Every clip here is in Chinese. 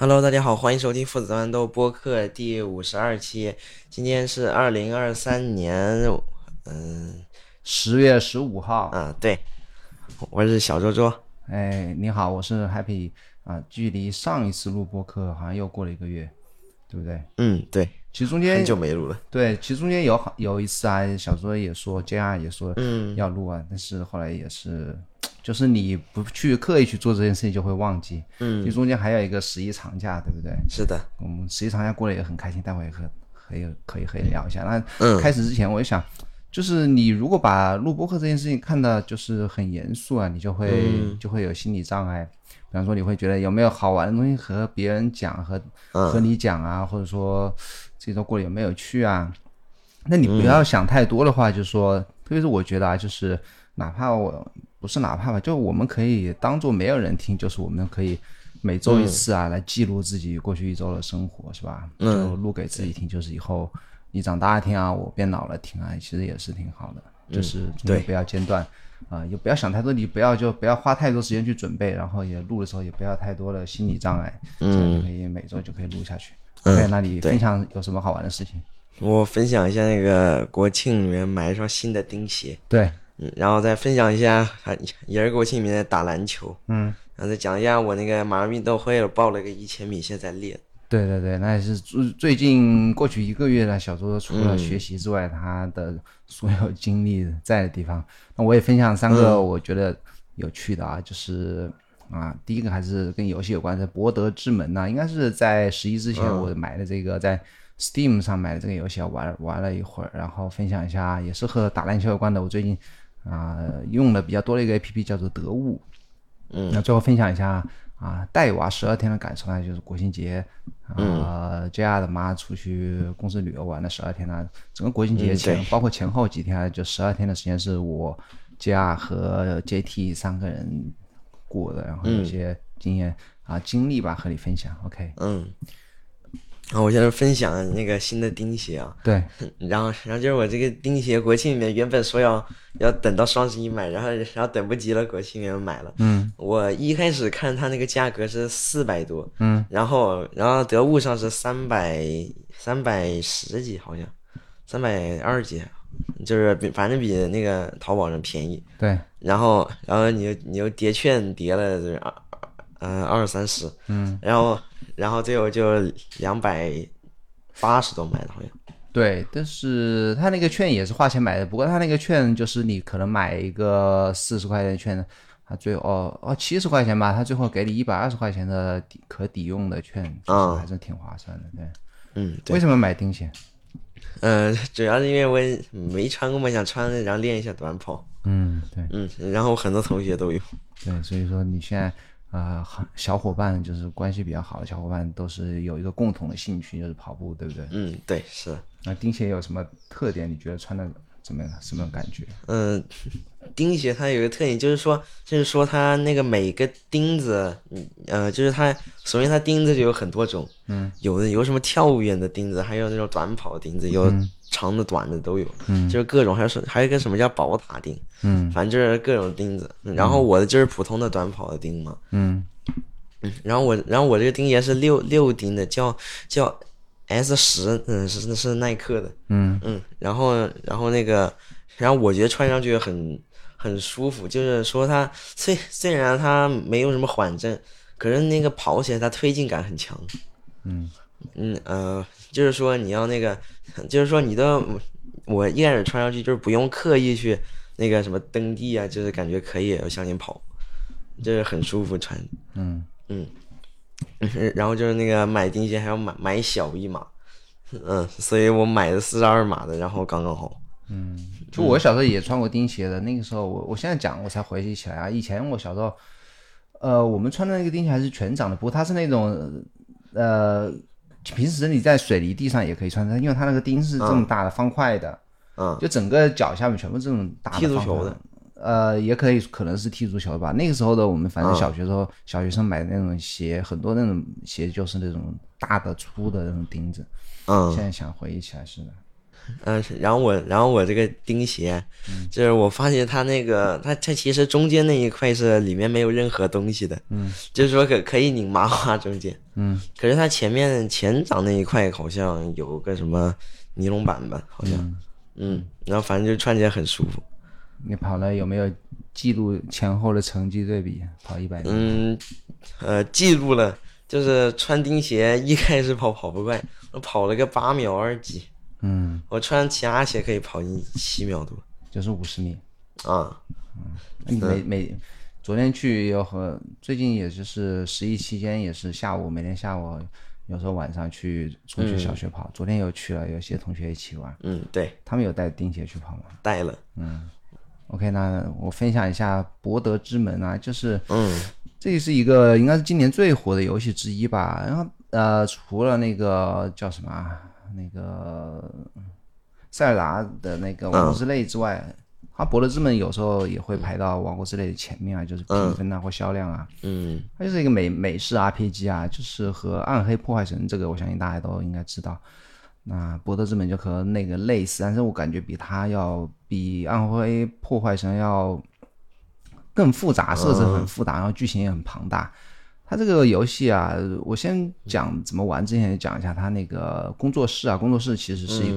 Hello，大家好，欢迎收听父子乱斗播客第52期。今天是2023年， 10月15号。 对，我是小周周。 哎，你好，我是 Happy 啊。距离上一次录播客好像又过了1个月，对不对？ 对， 其实中很间久没录了。 对，其实中间有一次啊，小周也说，JR 也说要录啊，但是后来也是，就是你不去刻意去做这件事情，就会忘记。其实中间还有一个11长假，对不对？ 是的。 我们11长假过得也很开心，待会也可以聊一下。那开始之前，我就想，就是你如果把录播课这件事情看的就是很严肃啊，你就会有心理障碍。比方说，你会觉得有没有好玩的东西和别人讲，和你讲啊，或者说这周过得有没有趣啊？那你不要想太多的话，就是说，特别是我觉得啊，就是哪怕吧，就我们可以当做没有人听，就是我们可以每周一次啊，来记录自己过去一周的生活，是吧？就录给自己听，就是以后你长大听啊，我变老了听啊，其实也是挺好的。就是中间不要间断也不要想太多，你不要花太多时间去准备，然后也录的时候也不要太多的心理障碍，这样就可以每周就可以录下去。OK， 那你分享有什么好玩的事情？ 我分享一下那个国庆里面买一双新的钉鞋。 对， 然后再分享一下也是国庆里面的打篮球。然后再讲一下我那个马上运动会了，报了个1000米，现在练。 对，那也是最近过去1个月了，小周除了学习之外，他的所有精力在的地方。那我也分享3个我觉得有趣的啊，就是第一个还是跟游戏有关的，博德之门应该是在11之前我买的这个，在 Steam 上买的这个游戏，玩了一会儿，然后分享一下，也是和打篮球有关的。我最近用的比较多的一个 APP 叫做得物。那最后分享一下带娃12天的感受呢，就是国庆节JR 的妈出去公司旅游玩了12天呢，整个国庆节前，包括前后几天就12天的时间是我 JR 和 JT 3个人过的，然后有些经验经历吧和你分享。 OK。 然后我现在分享那个新的钉鞋啊。 对。 然后就是我这个钉鞋国庆里面原本说要等到双11买，然后等不及了，国庆里面买了。我一开始看它那个价格是400多。然后得物上是310几，好像320几，就是反正比那个淘宝上便宜。 对。 然后你又叠券叠了20-30。然后最后就280多买的，好像。 对，但是他那个券也是花钱买的，不过他那个券就是你可能买一个40块钱的券，他最后70块钱吧，他最后给你120块钱的可抵用的券，就是还是挺划算的。对。 对。 为什么买钉鞋？ 主要是因为我没穿过嘛，想穿然后练一下短跑。 对。 然后很多同学都有。 对，所以说你现在小伙伴就是关系比较好的小伙伴都是有一个共同的兴趣，就是跑步，对不对？ 对，是。 那钉鞋有什么特点？你觉得穿的怎么样？什么感觉？ 钉鞋它有一个特点，就是说它那个每个钉子，就是它首先它钉子就有很多种。有什么跳远的钉子，还有那种短跑的钉子，有长的短的都有。就是各种，还有一个什么叫宝塔钉。反正就是各种钉子。然后我的就是普通的短跑的钉嘛。然后我这个钉鞋是六钉的，叫S10。是耐克的。然后那个，然后我觉得穿上去很舒服，就是说它虽然它没有什么缓震，可是那个跑起来它推进感很强。就是说你要那个，就是说我一开始穿上去就是不用刻意去那个什么蹬地啊，就是感觉可以向前跑，就是很舒服穿。然后就是那个买钉鞋还要买小一码。所以我买的42码的，然后刚刚好。 就我小时候也穿过钉鞋的，那个时候我现在讲我才回忆起来以前我小时候我们穿的那个钉鞋还是全掌的，不过它是那种平时你在水泥地上也可以穿它，因为它那个钉是这么大的方块的。就整个脚下面全部这种大的踢足球的。 也可能是踢足球的吧。那个时候的我们反正小学生买的那种鞋，很多那种鞋就是那种大的粗的那种钉子。现在想回忆起来是的。 然后我这个钉鞋，就是我发现它那个它其实中间那一块是里面没有任何东西的，就是说可以拧麻花中间，可是它前掌那一块好像有个什么尼龙板吧，好像，然后反正就穿起来很舒服。 你跑了有没有记录前后的成绩对比？跑100米？ 记录了，就是穿钉鞋一开始跑不快，我跑了个8秒2几。我穿其他鞋可以跑7秒多， 就是50米啊。 那你昨天去最近也就是11期间也是每天下午有时候晚上去中学小学跑，昨天又去了，有些同学一起玩。 对， 他们有带钉鞋去跑吗？ 带了。 OK， 那我分享一下博德之门啊，就是这是一个应该是今年最火的游戏之一吧。然后除了那个叫什么那个塞尔达的那个王国之泪之外，它博德之门有时候也会排到王国之泪的前面啊，就是评分啊或销量啊。它就是一个美式 RPG 啊，就是和暗黑破坏神这个我相信大家都应该知道。那博德之门就和那个类似，但是我感觉比暗黑破坏神要更复杂，设置很复杂，然后剧情也很庞大。它这个游戏啊，我先讲怎么玩之前讲一下它那个工作室啊，工作室其实是一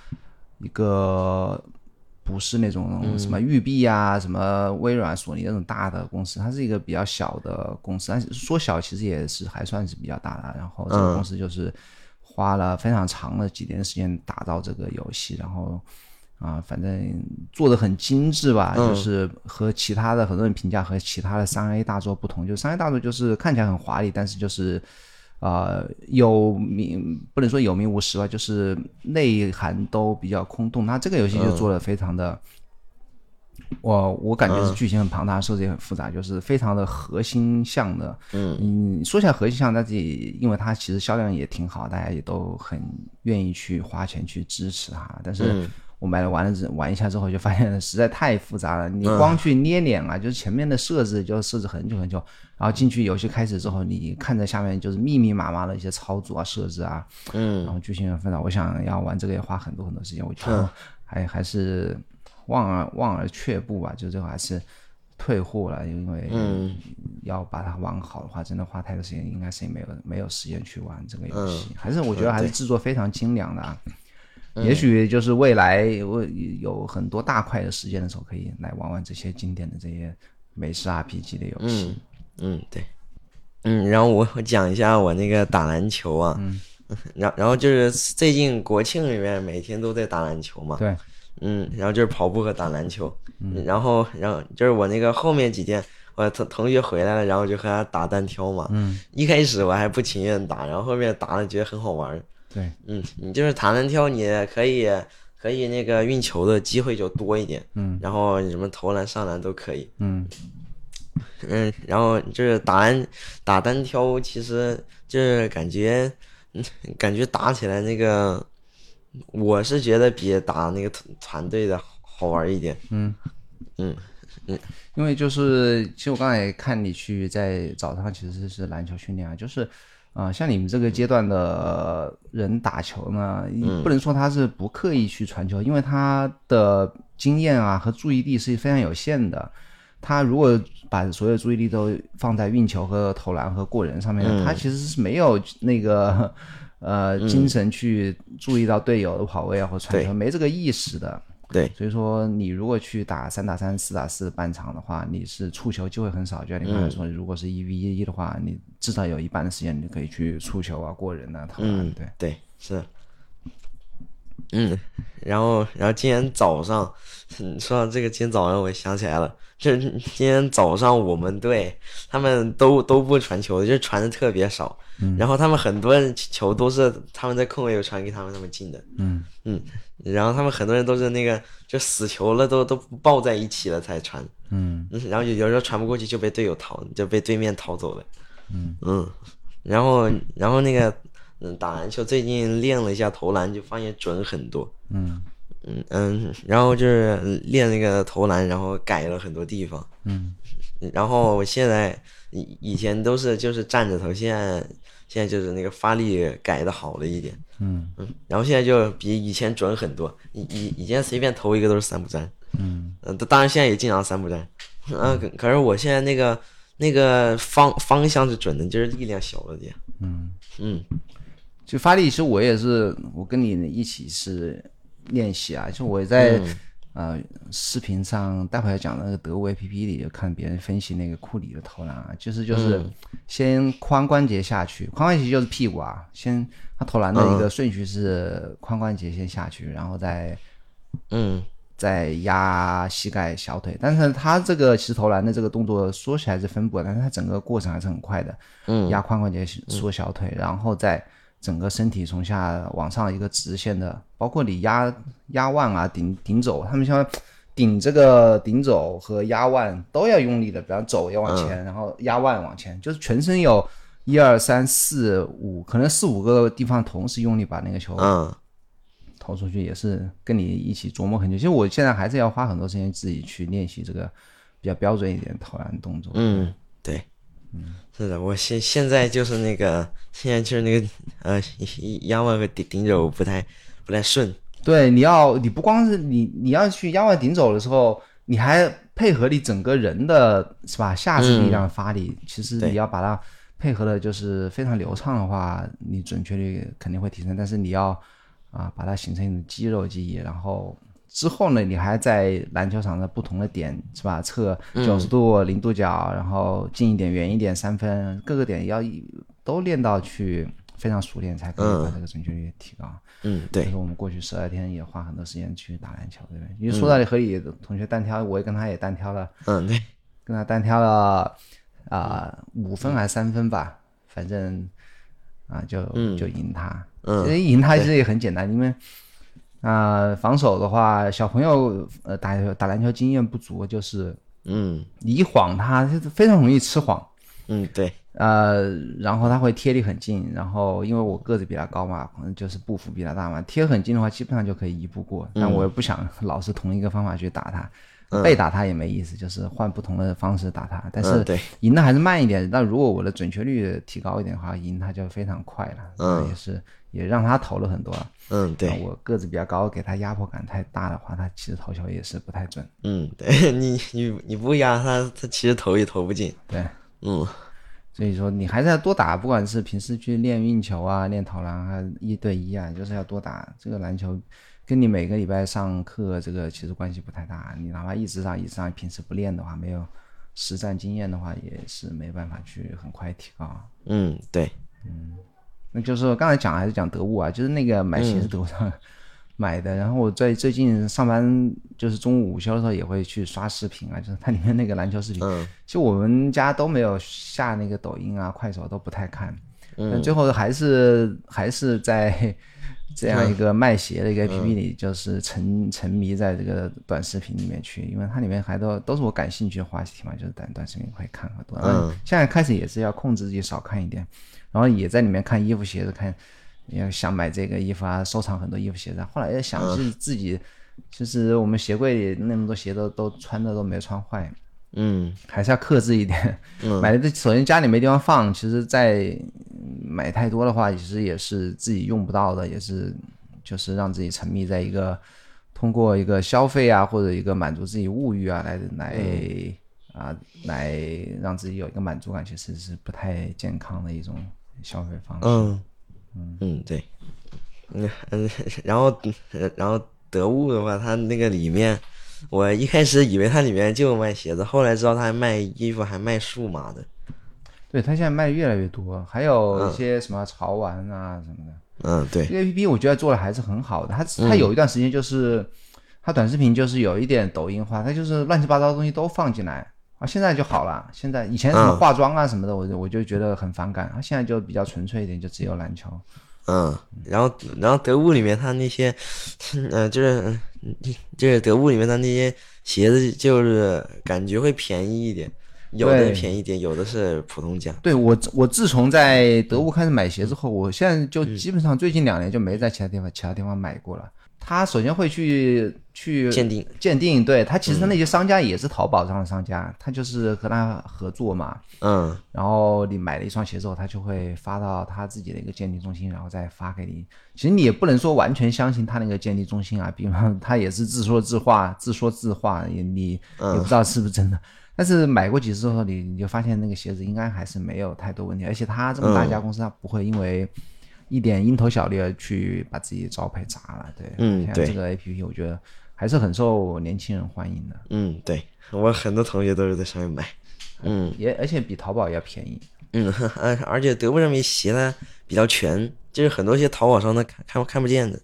个不是那种什么育碧啊、什么微软、索尼那种大的公司，它是一个比较小的公司，但是说小其实也是还算是比较大的。然后这个公司就是花了非常长的几年时间打造这个游戏，然后反正做的很精致吧，就是和其他的很多人评价和其他的3A 大作不同，就是3A 大作就是看起来很华丽，但是就是不能说有名无实吧，就是内涵都比较空洞。那这个游戏就做的非常的我感觉是剧情很庞大，设置也很复杂，就是非常的核心向的。说起来核心向，但是因为它其实销量也挺好，大家也都很愿意去花钱去支持它。但是我买了玩一下之后，就发现实在太复杂了。你光去捏脸啊，就是前面的设置就设置很久很久，然后进去游戏开始之后，你看着下面就是密密麻麻的一些操作啊、设置啊，然后剧情很复杂。我想要玩这个也花很多很多时间，我觉得还是望而却步吧，就最后还是退货了，因为要把它玩好的话，真的花太多时间，应该是没有时间去玩这个游戏。我觉得还是制作非常精良的啊。也许就是未来我有很多大块的时间的时候，可以来玩玩这些经典的这些美式 RPG 的游戏。 对。然后我讲一下我那个打篮球啊。然后就是最近国庆里面每天都在打篮球嘛。 对。 然后就是跑步和打篮球。然后就是我那个后面几天我同学回来了，然后就和他打单挑嘛。一开始我还不情愿打，然后后面打了觉得很好玩。 对。 你就是打单挑，你可以那个运球的机会就多一点。然后什么投篮上篮都可以。然后就是打单挑，其实就是感觉打起来那个，我是觉得比打那个团队的好玩一点。 因为就是其实我刚才也看你去在早上其实是篮球训练啊，就是像你们这个阶段的人打球呢，不能说他是不刻意去传球，因为他的经验啊和注意力是非常有限的。他如果把所有注意力都放在运球和投篮和过人上面，他其实是没有那个精神去注意到队友的跑位啊或传球，没这个意识的。 对， 所以说你如果去打3打3、4打4半场的话，你是触球机会很少。就像你刚才说，如果是1v1的话，你至少有一半的时间你可以去触球啊、过人啊、投篮。 对，是。然后今天早上，说到这个，今天早上我想起来了，就是今天早上我们队他们都不传球，就传的特别少。然后他们很多人球都是他们在空位有传给他们进的。然后他们很多人都是那个就死球了都抱在一起了才传。然后有时候传不过去就被对面逃走了。然后那个打篮球最近练了一下投篮，就发现准很多。然后就是练那个投篮，然后改了很多地方。然后我现在以前都是就是站着投，现现在就是那个发力改的好了一点。然后现在就比以前准很多，以前随便投一个都是3不沾。当然现在也经常3不沾。可是我现在那个方向是准的，就是力量小了点。 就发力，其实我也是，我跟你一起是练习啊，就我在视频上待会儿讲的那个德物 APP 里，就看别人分析那个库里的投篮啊，就是先髋关节下去，髋关节就是屁股啊，先他投篮的一个顺序是髋关节先下去，然后再压膝盖小腿，但是他这个其实投篮的这个动作说起来是分布，但是他整个过程还是很快的。压髋关节缩小腿，然后再整个身体从下往上一个直线的，包括你压腕啊、顶肘，他们像顶这个顶肘和压腕都要用力的，比方肘要往前，然后压腕往前，就是全身有1、2、3、4、5，可能4、5个地方同时用力把那个球投出去，也是跟你一起琢磨很久。其实我现在还是要花很多时间自己去练习这个比较标准一点的投篮动作。 对。是的，我现在就是那个压腕和顶肘不太顺。 对，你不光是你要去压腕顶肘的时候，你还配合你整个人的是吧下肢力量的发力，其实你要把它配合的就是非常流畅的话，你准确率肯定会提升。但是你要把它形成一种肌肉记忆，然后之后呢，你还在篮球场的不同的点是吧，测90度、0度角，然后近一点、远一点3分，各个点要都练到去非常熟练，才可以把这个准确率提高。 对。 就是我们过去12天也花很多时间去打篮球，对不对？因为说到和你的同学单挑，我也跟他也单挑了。 对。 跟他单挑了5分还是3分吧，反正就赢他。其实赢他其实也很简单，因为防守的话，小朋友打篮球经验不足，就是你一晃他就是非常容易吃晃。 对。 然后他会贴你很近，然后因为我个子比他高嘛，可能就是步幅比他大嘛，贴很近的话基本上就可以一步过。但我也不想老是同一个方法去打他，被打他也没意思，就是换不同的方式打他。但是赢的还是慢一点。但如果我的准确率提高一点的话，赢他就非常快了。也让他投了很多了。 对。 我个子比较高，给他压迫感太大的话，他其实投球也是不太准。 对，你不压他其实投也投不进。 对。所以说你还是要多打，不管是平时去练运球啊、练投篮啊、1对1啊，就是要多打。这个篮球跟你每个礼拜上课这个其实关系不太大，你哪怕一直上，平时不练的话，没有实战经验的话，也是没办法去很快提高。 对。 那就是刚才讲还是讲得物啊，就是那个买鞋是得物上买的，然后我在最近上班就是中午午休的时候也会去刷视频啊，就是它里面那个篮球视频，其实我们家都没有下那个抖音啊、快手都不太看，但最后还是在这样一个卖鞋的一个 APP 里，就是沉迷在这个短视频里面去，因为它里面还都是我感兴趣的话题嘛，就是短视频会看很多。现在开始也是要控制自己少看一点，然后也在里面看衣服鞋子，看要想买这个衣服啊，收藏很多衣服鞋子。后来也想自己，其实我们鞋柜里那么多鞋都穿的都没穿坏，还是要克制一点。买的首先家里没地方放，其实再买太多的话，其实也是自己用不到的，也是就是让自己沉迷在一个通过一个消费啊，或者一个满足自己物欲啊来让自己有一个满足感，其实是不太健康的一种消费方式。 对。然后得物的话，它那个里面，我一开始以为它里面就卖鞋子，后来知道它还卖衣服，还卖数码的。 对，它现在卖越来越多，还有一些什么潮玩啊什么的。 对。 这个 APP 我觉得做的还是很好的，它有一段时间就是它短视频就是有一点抖音化，它就是乱七八糟的东西都放进来。现在就好了。现在以前什么化妆啊什么的，我就觉得很反感。现在就比较纯粹一点，就只有篮球。 然后得物里面它那些，就是得物里面它那些鞋子，就是感觉会便宜一点，有的便宜一点，有的是普通价。 对，我自从在得物开始买鞋之后，我现在就基本上最近2年就没在其他地方买过了。 他首先会去鉴定，对，他其实那些商家也是淘宝上的商家，他就是和他合作嘛，然后你买了一双鞋之后，他就会发到他自己的一个鉴定中心，然后再发给你。其实你也不能说完全相信他那个鉴定中心啊，比方他也是自说自话，你也不知道是不是真的。但是买过几次之后，你就发现那个鞋子应该还是没有太多问题，而且他这么大一家公司，他不会因为一点蝇头小利去把自己的招牌砸了，对，像这个 APP 我觉得还是很受年轻人欢迎的。 对，我很多同学都是在上面买， 而且比淘宝要便宜。 而且德国上面鞋呢比较全，就是很多些淘宝上的看不见的。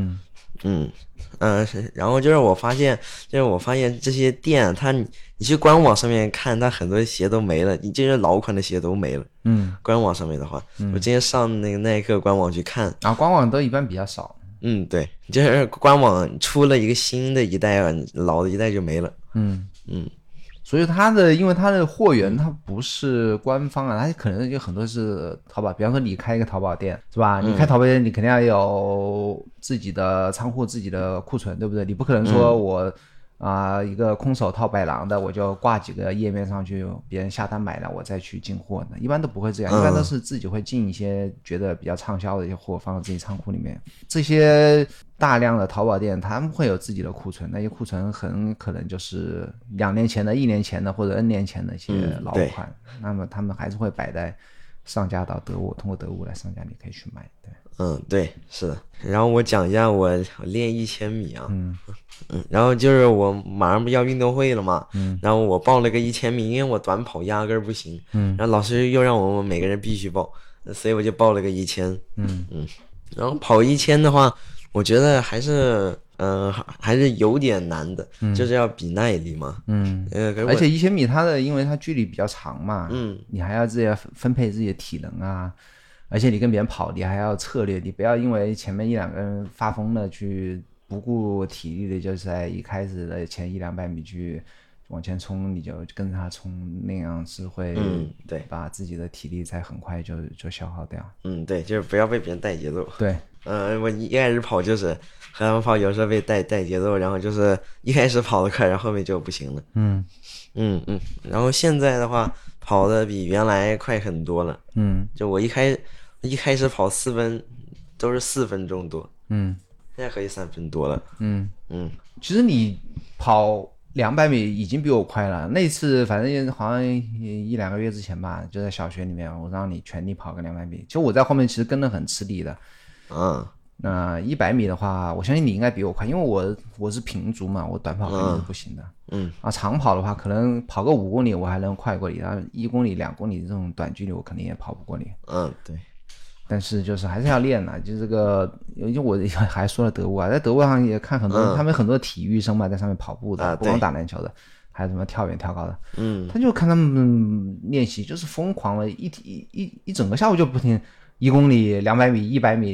然后就是我发现这些店，你去官网上面看，它很多鞋都没了，你这些老款的鞋都没了。官网上面的话，我之前上那个耐克官网去看， 官网都一般比较少。 对，就是官网出了一个新的一代，老的一代就没了。 所以因为它的货源它不是官方啊，它可能有很多是淘宝，比方说你开一个淘宝店是吧？你开淘宝店，你肯定要有自己的仓库、自己的库存，对不对？你不可能说我一个空手套白狼的，我就挂几个页面上去，别人下单买了我再去进货的，一般都不会这样，一般都是自己会进一些觉得比较畅销的一些货放到自己仓库里面。这些大量的淘宝店他们会有自己的库存，那些库存很可能就是2年前的、1年前的或者 N 年前的一些老款，那么他们还是会摆在上架到得物，通过得物来上架，你可以去买。对， 对，是的。然后我讲一下我练1000米啊，然后就是我马上不要运动会了嘛，然后我报了个1000米，因为我短跑压根儿不行，然后老师又让我们每个人必须报，所以我就报了个1000，然后跑1000的话，我觉得还是有点难的，就是要比耐力嘛， 而且1000米因为它距离比较长嘛，你还要自己分配自己的体能啊。而且你跟别人跑，你还要策略，你不要因为前面1-2个人发疯了去不顾体力的，就是在一开始的前100-200米去往前冲，你就跟着他冲，那样是会对把自己的体力在很快就消耗掉。 对，就是不要被别人带节奏。 对， 我一开始跑就是和他们跑，有时候被带节奏，然后就是一开始跑得快，然后后面就不行了。然后现在的话跑的比原来快很多了。就我一开始跑4分都是4分钟多，现在可以3分多了。 其实你跑200米已经比我快了。那次反正好像1-2个月之前吧，就在小学里面，我让你全力跑个200米。其实我在后面其实跟得很吃力的。那100米的话，我相信你应该比我快，因为我是平足嘛，我短跑肯定是不行的。长跑的话，可能跑个5公里我还能快过你，然后1公里、2公里这种短距离我肯定也跑不过你。 对。 但是就是还是要练的，就这个，因为我还说了得物啊，在得物上也看很多，他们很多体育生嘛，在上面跑步的，不光打篮球的，还有什么跳远、跳高的，他就看他们练习，就是疯狂了，一整个下午就不停，1公里、200米、100米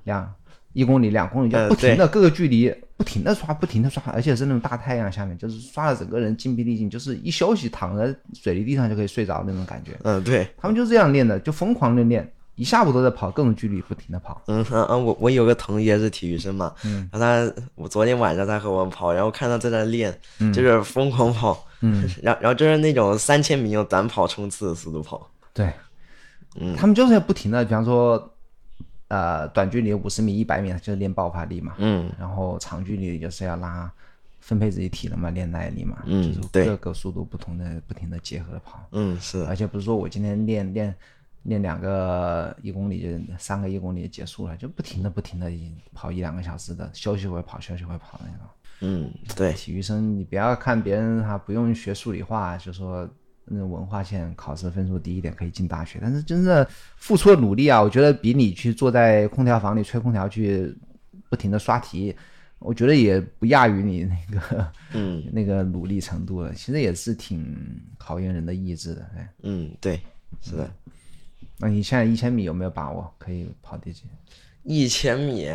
1公里、2公里就不停的各个距离不停的刷，而且是那种大太阳下面，就是刷的整个人筋疲力尽，就是一休息躺在水泥地上就可以睡着那种感觉。 对， 他们就这样练的，就疯狂的练。一下午都在跑各种距离，不停的跑。 我有个同学是体育生嘛，然后我昨天晚上他和我跑，然后看他在那练，就是疯狂跑，然后就是那种3000米用短跑冲刺的速度跑。 对，他们就是要不停的，比方说短距离50米、100米就是练爆发力嘛，然后长距离就是要分配自己体能嘛，练耐力嘛，就是各个速度不停的结合的跑。 是的， 而且不是说我今天练2个1公里就3个1公里结束了，就不停的跑1-2个小时的，休息会跑那种。 对， 体育生你不要看别人不用学数理化，就说那种文化线考试分数低一点可以进大学，但是真的付出的努力啊，我觉得比你去坐在空调房里吹空调去不停的刷题，我觉得也不亚于你那个努力程度了。其实也是挺考验人的意志的。 对，是的。 那你现在1000米有没有把握可以跑第几 ？1000米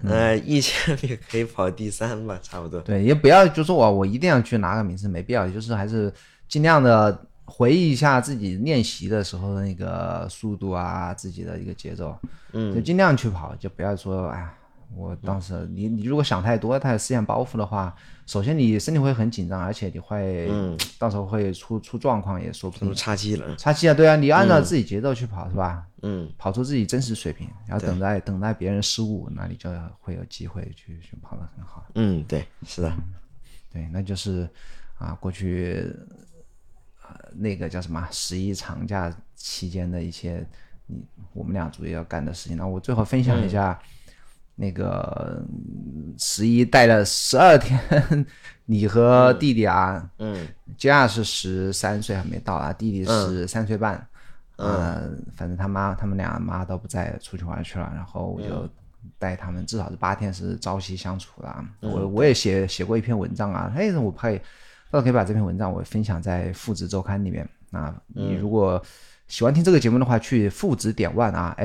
，1000米可以跑第3吧，差不多。 对，也不要就说我一定要去拿个名次，没必要，就是还是尽量的回忆一下自己练习的时候的那个速度啊，自己的一个节奏，就尽量去跑，就不要说我当时你如果想太多，他有思想包袱的话，首先你身体会很紧张，而且你会到时候会出状况也说不定。 岔气了。 岔气啊，对啊，你按照自己节奏去跑是吧？跑出自己真实水平，然后等待别人失误，那你就会有机会去跑得很好。 对，是的。 对，那就是过去那个叫什么11长假期间的一些我们俩主要要干的事情。那我最后分享一下。那个11带了12天，你和弟弟啊，JR 是13岁还没到啊，弟弟是3岁半，反正他们俩妈都不在，出去玩去了，然后我就带他们，至少是8天是朝夕相处的。我也写过一篇文章啊，我可以把这篇文章我分享在父子周刊里面。那你如果喜欢听这个节目的话，去父子点万啊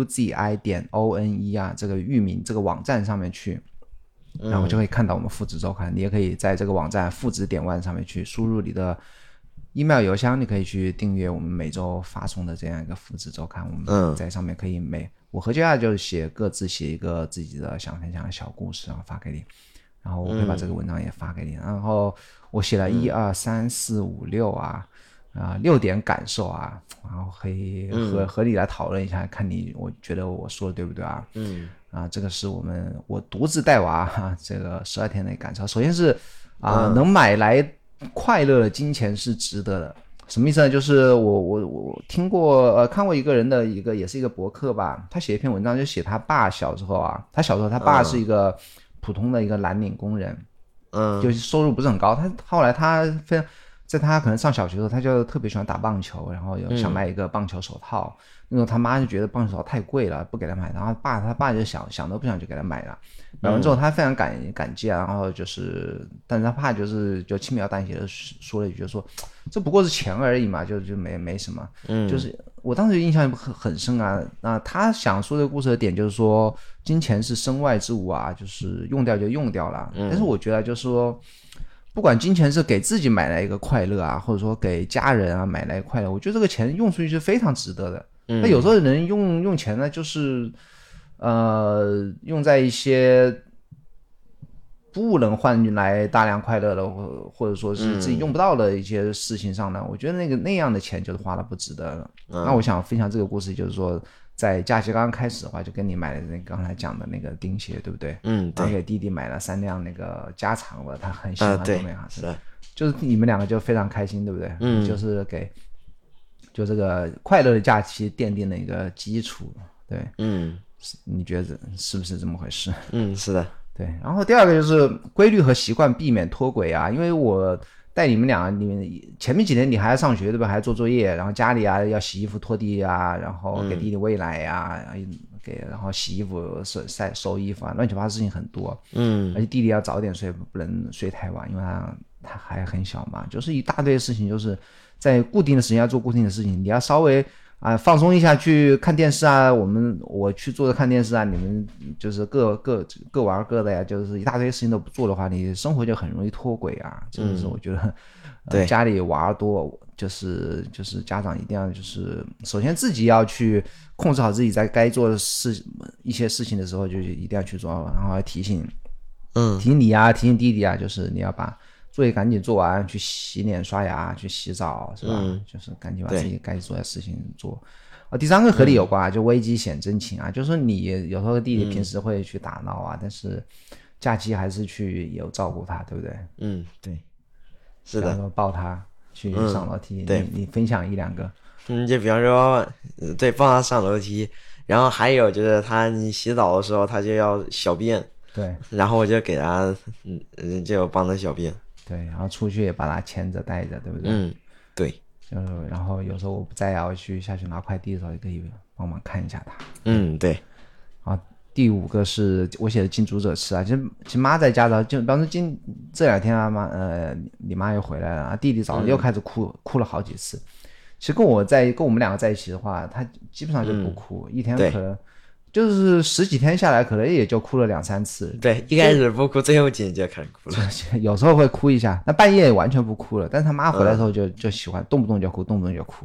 FUZI.ONE 啊，这个域名这个网站上面去，然后就可以看到我们父子周刊。你也可以在这个网站父子点万上面去输入你的 email 邮箱，你可以去订阅我们每周发送的这样一个父子周刊。我们在上面可以我和JR就各自写一个自己的想分享的小故事，然后发给你，然后我会把这个文章也发给你。然后我写了1、2、3、4、5、6啊。6点感受啊，然后可以和你来讨论一下，看我觉得我说的对不对啊？这个是我独自带娃这个12天的感受。首先是能买来快乐的金钱是值得的。什么意思呢？就是我听过看过一个人的也是一个博客吧，他写一篇文章，就写他爸小时候啊，他爸是一个普通的一个蓝领工人，就是收入不是很高。后来在他可能上小学的时候，他就特别喜欢打棒球，然后想买一个棒球手套。那种他妈就觉得棒球手套太贵了，不给他买。然后他爸就想都不想就给他买了。买完之后他非常感激啊，然后但是他爸就轻描淡写的说了一句，说这不过是钱而已嘛，就没什么。就是我当时印象很深啊。那他想说的故事的点就是说，金钱是身外之物啊，就是用掉就用掉了。但是我觉得就是说，不管金钱是给自己买来一个快乐啊，或者说给家人啊买来快乐，我觉得这个钱用出去是非常值得的。那有时候人用钱呢，就是用在一些不能换来大量快乐的，或者说是自己用不到的一些事情上呢，我觉得那样的钱就是花了不值得了。那我想分享这个故事，就是说在假期刚刚开始的话，就跟你买的那个刚才讲的那个钉鞋，对不对？对。给弟弟买了3辆那个加长的，他很喜欢后面哈，是的。就是你们两个就非常开心，对不对？就是就这个快乐的假期奠定了一个基础，对。你觉得是不是这么回事？ 是的。 对。然后第二个就是规律和习惯，避免脱轨啊，因为我带你们前面几天你还要上学对吧，还要做作业，然后家里啊要洗衣服拖地啊，然后给弟弟喂奶啊，然后洗衣服收衣服啊，乱七八糟事情很多。而且弟弟要早点睡，不能睡太晚，因为他还很小嘛，就是一大堆事情，就是在固定的时间要做固定的事情，你要稍微放松一下去看电视啊，我去坐着看电视啊，你们就是各玩各的呀，就是一大堆事情都不做的话，你生活就很容易脱轨啊。真的是我觉得家里娃多，就是家长一定要就是首先自己要去控制好自己在该做的一些事情的时候，就一定要去做，然后提醒你啊，提醒弟弟啊，就是你要把作业赶紧做完，去洗脸刷牙，去洗澡，是吧？就是赶紧把自己该做的事情做。第三个和你有关就危机显真情啊，就是说你有时候弟弟平时会去打闹啊，但是假期还是去有照顾他，对不对？ 对，是的。 比方说抱他去上楼梯，你分享1、2个。 就比方说，对，抱他上楼梯，然后还有就是你洗澡的时候他就要小便， 对， 然后我就给他，就帮他小便。对， 然后出去也把他牵着带着，对不对？ 对。 然后有时候我不在啊，我下去拿快递的时候也可以帮忙看一下他。 对。 第5个是我写的近朱者赤啊，其实妈在家的，就当时这2天啊，你妈又回来了，弟弟早上又开始哭了好几次。其实跟我们2个在一起的话，他基本上就不哭，一天可能就是10几天下来，可能也就哭了2、3次。 对，一开始不哭，最后几天就开始哭了。 有时候会哭一下，那半夜完全不哭了。但是他妈回来的时候就喜欢动不动就哭，动不动就哭。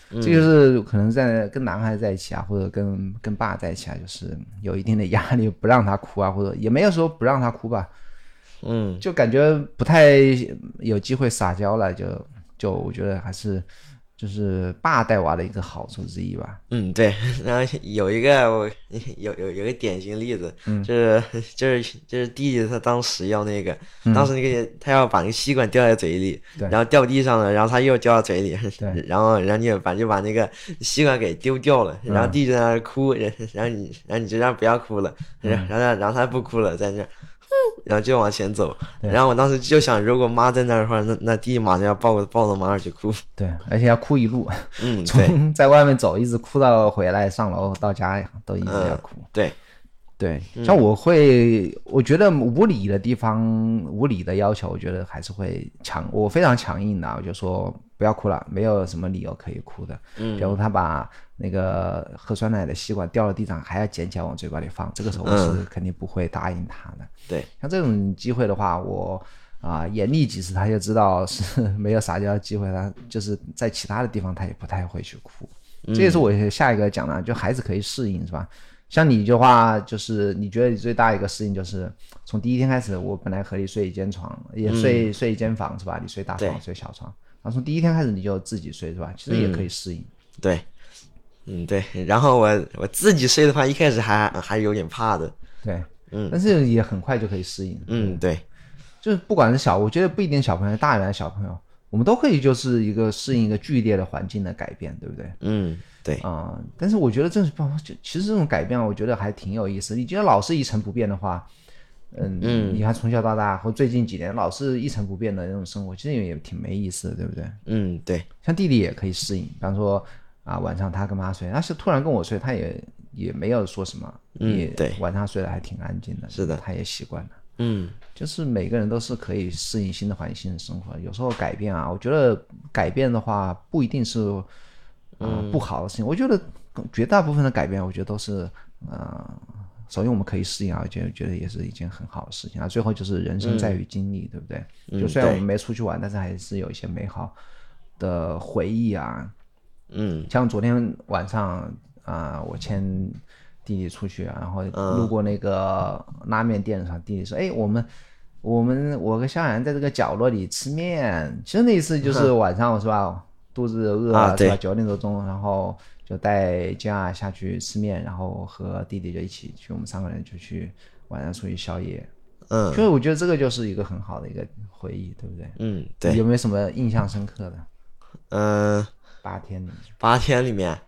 这就是可能在跟男孩子在一起啊，或者跟爸在一起啊，就是有一定的压力，不让他哭啊，或者也没有说不让他哭吧，就感觉不太有机会撒娇了，就我觉得还是就是爸带娃的一个好处之一吧。 对，然后有一个有个典型例子，就是弟弟他当时要那个，当时那个他要把那个吸管掉在嘴里，然后掉地上了，然后他又掉到嘴里，然后你就把那个吸管给丢掉了，然后弟弟在那哭，然后你就让不要哭了，然后他不哭了，在那。然后就往前走，然后我当时就想，如果妈在那儿的话，那弟弟马上要抱着妈儿去哭。 对，而且要哭一路， 从在外面走一直哭到回来上楼到家都一直要哭。对，像我觉得无理的地方，无理的要求，我觉得还是会我非常强硬的，我就说不要哭了，没有什么理由可以哭的。比如他把那个喝酸奶的吸管掉到地上，还要捡起来往嘴巴里放，这个时候我是肯定不会答应他的。 对， 像这种机会的话，我严厉几次，他就知道是没有撒娇的机会，他就是在其他的地方他也不太会去哭。这也是我下一个讲的，就孩子可以适应，是吧？像你的话，就是你觉得你最大一个适应就是从第一天开始，我本来和你睡一间床，也睡一间房，是吧？你睡大床，睡小床，然后从第一天开始你就自己睡，是吧？其实也可以适应。 对，对。然后我自己睡的话，一开始还有点怕的。 对，但是也很快就可以适应。 对，就是不管是我觉得不一定小朋友，大人还是小朋友，我们都可以就是适应一个剧烈的环境的改变，对不对？ 对但是我觉得其实这种改变，我觉得还挺有意思。你觉得老是一成不变的话，你看从小到大或最近几年老是一成不变的那种生活，其实也挺没意思的，对不对？ 对。 像弟弟也可以适应，比方说晚上他跟妈睡，他是突然跟我睡，他也没有说什么， 对， 晚上睡得还挺安静的， 是的， 他也习惯了。就是每个人都是可以适应新的环境、新的生活。有时候改变我觉得改变的话不一定是不好的事情。我觉得绝大部分的改变，我觉得都是首先我们可以适应我觉得也是一件很好的事情最后就是人生在于经历，对不对？就虽然我们没出去玩，但是还是有一些美好的回忆像昨天晚上我牵弟弟出去然后路过那个拉面店上，弟弟说我跟萧然在这个角落里吃面。其实那一次就是晚上是吧，肚子饿是吧，9点多钟，然后就带家下去吃面，然后和弟弟就一起去，我们3个人就去晚上出去宵夜。所以我觉得这个就是一个很好的一个回忆，对不对？ 对。 有没有什么印象深刻的？8天里面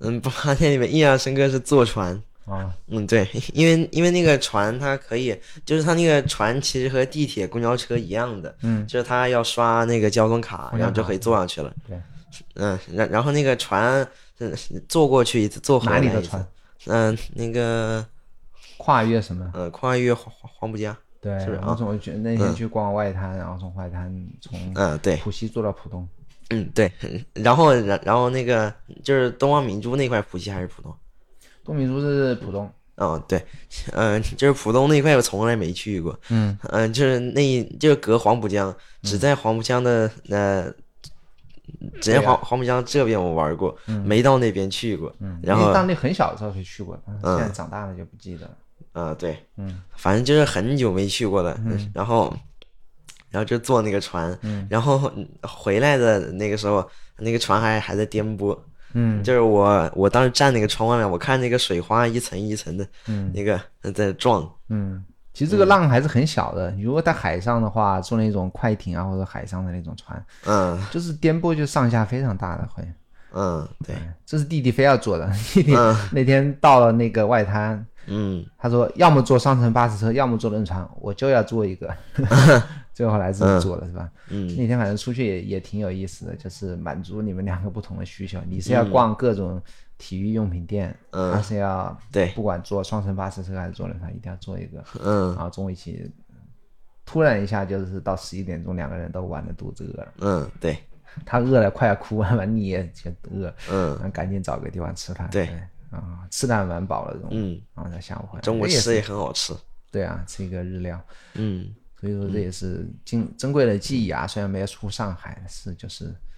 ，8天里面印象深刻是坐船。对，因为那个船它可以，就是它那个船其实和地铁、公交车一样的，就是它要刷那个交通卡，然后就可以坐上去了。 对， 然后那个船坐过去一次，坐回来一次。 哪里的船？ 那个跨越什么？ 跨越黄浦江。 对，然后我那天去逛外滩，然后从外滩对， 浦西坐到浦东。 对，然后那个就是东方明珠那块，浦西还是浦东？ 东明珠是浦东。 对，就是浦东那块我从来没去过。就是隔黄浦江，只在黄浦江的只在黄浦江这边我玩过，没到那边去过。然后当你很小的时候就去过，现在长大了就不记得了。 对，反正就是很久没去过了。然后就坐那个船，然后回来的那个时候，那个船还在颠簸。就是我当时站那个窗外面，我看那个水花一层一层的，那个在撞。 其实这个浪还是很小的。如果在海上的话，坐那种快艇或者海上的那种船，就是颠簸就上下非常大的会。 对， 这是弟弟非要坐的。弟弟那天到了那个外滩，他说要么坐双层巴士车，要么坐轮船，我就要坐一个。最后来自己做的是吧？那天反正出去也挺有意思的，就是满足你们2个不同的需求。你是要逛各种体育用品店，他是要不管坐双层巴士车还是坐轮船，一定要坐一个。然后中午一起，突然一下就是到11点钟，2个人都玩的肚子饿了。 对， 他饿了快要哭完了，你也饿，赶紧找个地方吃饭。 对， 吃的还蛮饱了，然后在下午回来， 中午吃也很好吃。 对啊，吃一个日料。所以说这也是珍贵的记忆虽然没有出上海，是就是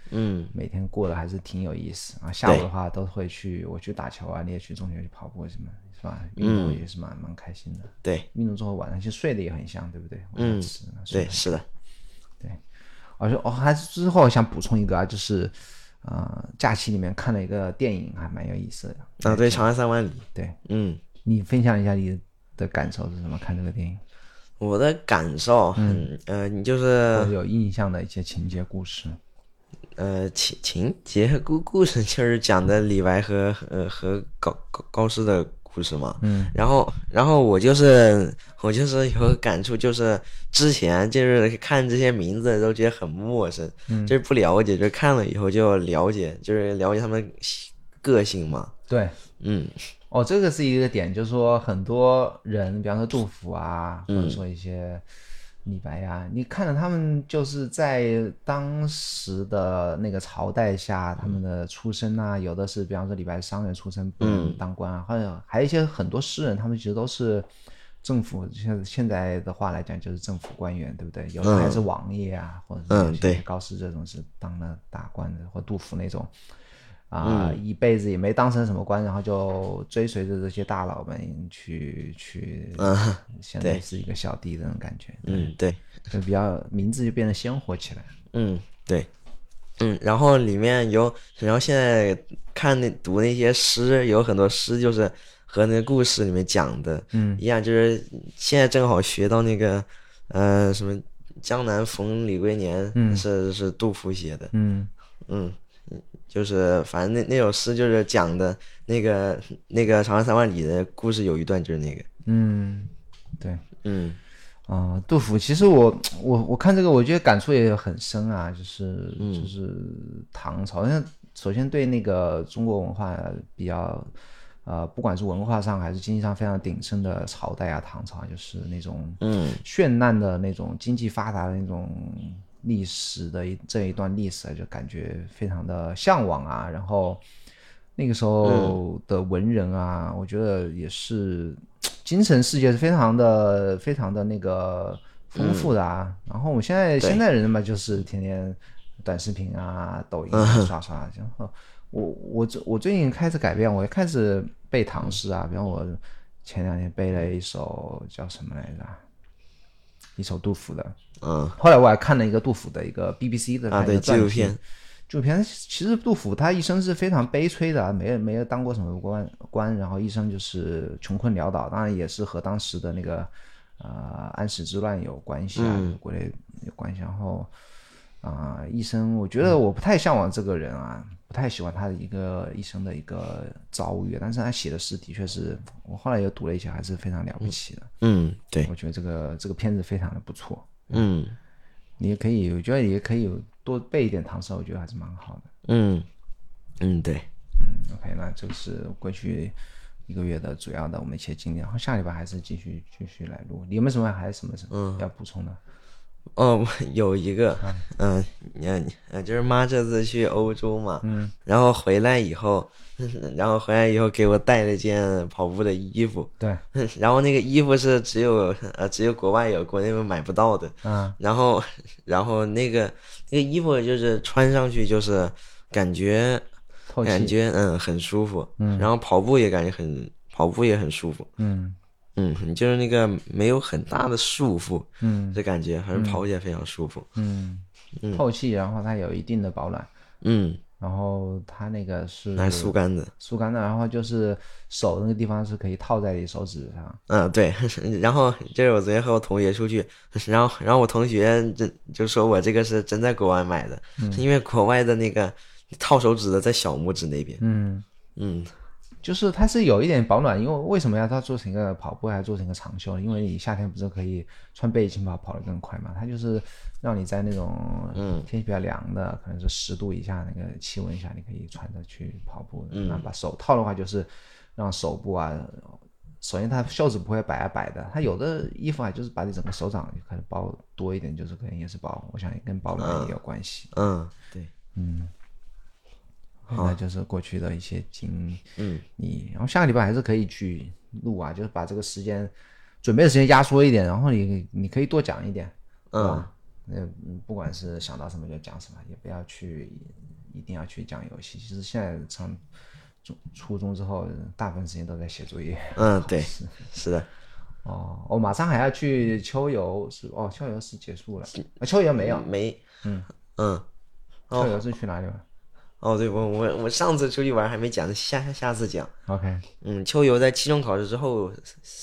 每天过得还是挺有意思啊。下午的话都会我去打球啊，你也去中学去跑步什么，是吧？运动也是蛮开心的。 对， 运动之后晚上其实睡得也很香，对不对？ 对，是的。 对，还是之后想补充一个啊，就是假期里面看了一个电影，还蛮有意思的。 对，长安3万里。 对，你分享一下你的感受是什么？看这个电影？ 我的感受你就是或者有印象的一些情节故事。 情节故事就是讲的李白和高适的故事嘛。然后我就是有个感触，就是之前就是看这些名字都觉得很陌生，就是不了解，就看了以后就了解，就是了解他们个性嘛。 对，这个是一个点，就是说很多人，比方说杜甫啊，或者说一些李白啊，你看着他们就是在当时的那个朝代下，他们的出身啊，有的是比方说李白商人出身不能当官啊，还有一些很多诗人，他们其实都是政府，现在的话来讲就是政府官员，对不对？有的还是王爷啊，或者是高适这种是当了大官的，或杜甫那种。一辈子也没当成什么官，然后就追随着这些大佬们去相当于是一个小弟的那种感觉。 对， 就比较名字就变得鲜活起来。 对，然后里面然后现在读那些诗，有很多诗就是和那个故事里面讲的一样，就是现在正好学到那个什么江南逢李龟年，是杜甫写的。就是反正那首诗就是讲的那个长安3万里的故事，有一段就是那个。 对。杜甫其实我看这个我觉得感触也很深啊，就是唐朝，首先对那个中国文化比较不管是文化上还是经济上非常鼎盛的朝代啊，唐朝就是那种绚烂的那种经济发达的那种历史的这一段历史，就感觉非常的向往啊。然后那个时候的文人啊，我觉得也是精神世界是非常的那个丰富的啊。然后我们现在人嘛，就是天天短视频啊、抖音刷。然后我最近开始改变，我也开始背唐诗啊，比方我前2天背了一首叫什么来着？一首杜甫的。后来我还看了一个杜甫的一个 BBC 的纪录片。其实杜甫他一生是非常悲催的，没有当过什么官，然后一生就是穷困潦倒，当然也是和当时的那个安史之乱有关系啊，国内有关系。然后一生我觉得我不太向往这个人啊，不太喜欢他的一生的一个遭遇，但是他写的诗的确是我后来又读了一些，还是非常了不起的。 对， 我觉得这个片子非常的不错。你也可以，我觉得也可以多背一点唐诗，我觉得还是蛮好的。 对。 OK， 那这个是过去1个月的主要的我们一些经历，然后下礼拜还是继续来录。你有没有什么还是什么要补充的？ 有一个，就是妈这次去欧洲嘛，然后回来以后给我带了件跑步的衣服， 对， 然后那个衣服是只有国外有，国内买不到的，然后那个衣服就是穿上去就是感觉很舒服，然后跑步也很舒服，就是那个没有很大的束缚，这感觉还是跑起来非常舒服， 透气，然后它有一定的保暖，然后它那个是速干的， 然后就是手那个地方是可以套在你手指上， 对，然后就是我昨天和我同学出去，然后我同学就说我这个是真在国外买的，因为国外的那个套手指的在小拇指那边， 就是它是有一点保暖，因为为什么要它做成一个跑步还要做成一个长袖？因为你夏天不是可以穿背心跑得更快嘛？它就是让你在那种天气比较凉的，可能是10度以下那个气温下，你可以穿着去跑步。那把手套的话，就是让手部啊，首先它袖子不会摆啊摆的，它有的衣服啊就是把你整个手掌可能包多一点，就是可能也是我想也跟保暖也有关系。 对， 那就是过去的一些经历，然后下个礼拜还是可以去录啊，就是把这个时间准备的时间压缩一点，然后你可以多讲一点， 不管是想到什么就讲什么，也不要一定要去讲游戏。其实现在上初中之后，大部分时间都在写作业。 对，是的。 我马上还要去秋游，秋游是结束了，秋游没有，秋游是去哪里玩？ 对，我上次出去玩还没讲，下次讲。 OK。 秋游在期中考试之后，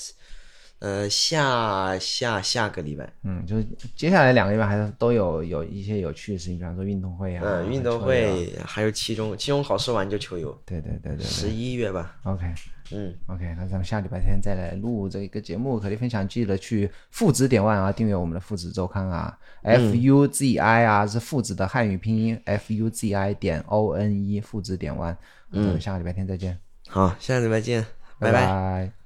下个礼拜。 就是接下来2个礼拜还是都有一些有趣的事情，比方说运动会啊。 运动会还有期中考试完就秋游。 对 11月吧。 OK。OK， 那咱们下礼拜天再来录这个节目，可以分享，记得去父子点万啊，订阅我们的父子周刊啊。FUZI 啊是父子的汉语拼音 FUZI.ONE 父子点万。下个礼拜天再见。 好，下个礼拜见，拜拜。